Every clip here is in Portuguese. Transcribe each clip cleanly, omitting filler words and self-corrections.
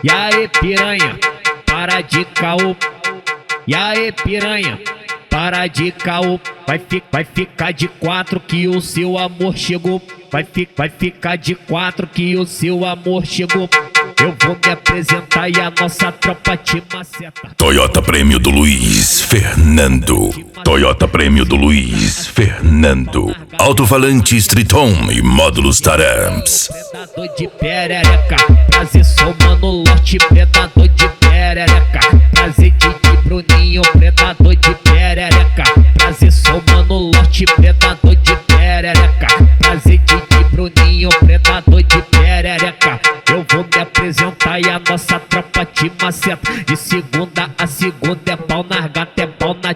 E aí piranha, para de caô. E aí piranha, para de caô. Vai ficar de quatro que o seu amor chegou. Vai ficar de quatro que o seu amor chegou. Eu vou me apresentar e a nossa tropa te maceta. Toyota Prêmio do Luiz Fernando. Toyota Prêmio do Luiz Fernando. Alto-falante Triton e módulos Taramps. Predador de perereca, prazer sou mano lote. Predador de perereca, prazer de Bruninho. Predador de perereca, prazer sou mano lote. Predador de perereca, prazer de Bruninho. Predador de perereca, eu vou me apresentar e a nossa tropa te maceta. De segunda a segunda é pau na gata, é pau na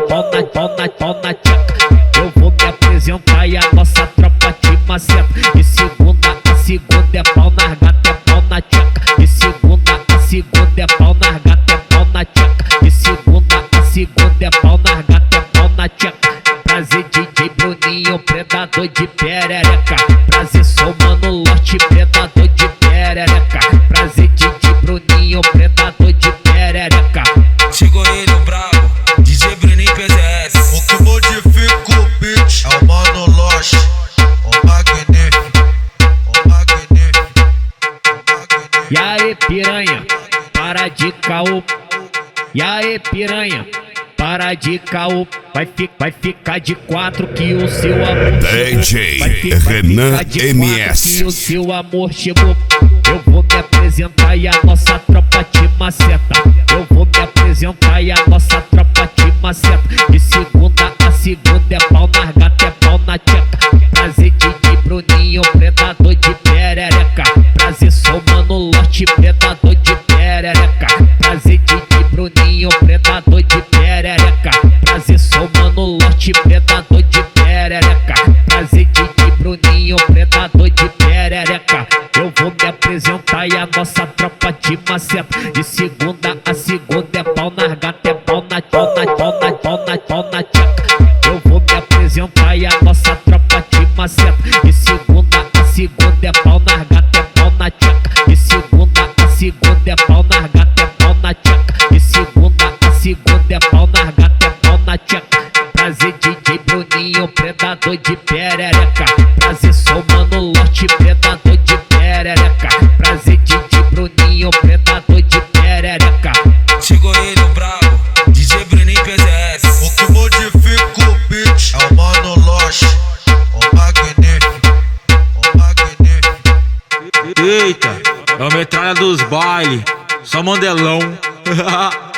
tcheca. Eu vou me apresentar e a nossa tropa te maceta. De segunda a segunda é pau na gata, é pau na tcheca. De segunda a segunda é pau na gata, é pau na tcheca. De segunda a segunda é pau na gata, é pau na tcheca. Prazer DJ Bruninho, predador de perereca. Prazer sou mano lote, predador de perereca. Prazer DJ Bruninho, predador de perereca. Chegou ele, o brabo, DJ Bruninho PZS. O que modifica o beat é o mano Loche, o magnífico, o magnífico, o magnífico. E aí piranha, para de caô. E aí piranha, para de caô. Vai ficar de quatro que o seu amor DJ chegou. Renan Vai ficar de MS. quatro que o seu amor chegou. Eu vou me apresentar e a nossa tropa te maceta. Eu vou me apresentar e a nossa tropa te maceta. De segunda a segunda é pau na gata, é pau na tcheca. Prazer de Bruninho, predador de perereca. Prazer sou mano lote, predador de perereca. Prazer de Bruninho, predador de perereca. Prazer sou mano lote, predador de perereca. Prazer de Bruninho, predador de perereca. Eu vou me apresentar e a nossa tropa te maceta. De segunda a segunda é pau na gata, é pau na tcheca. Eu vou me apresentar e a nossa tropa te maceta. De segunda a segunda é pau na gata, é pau na tcheca. De segunda a segunda é pau na gata, é pau na tcheca. De segunda a segunda é pau na gata, é pau na tcheca. Prazer DJ Bruninho, predador de perereca. Prazer sou mano lote, predador de perereca. Prazer DJ Bruninho, predador de perereca. Chegou ele, o brabo, DJ Bruninho PZS. O que modifica o beat é o mano Loche, o magnífico, o magnífico. Eita, é o metralha dos baile, só mandelão.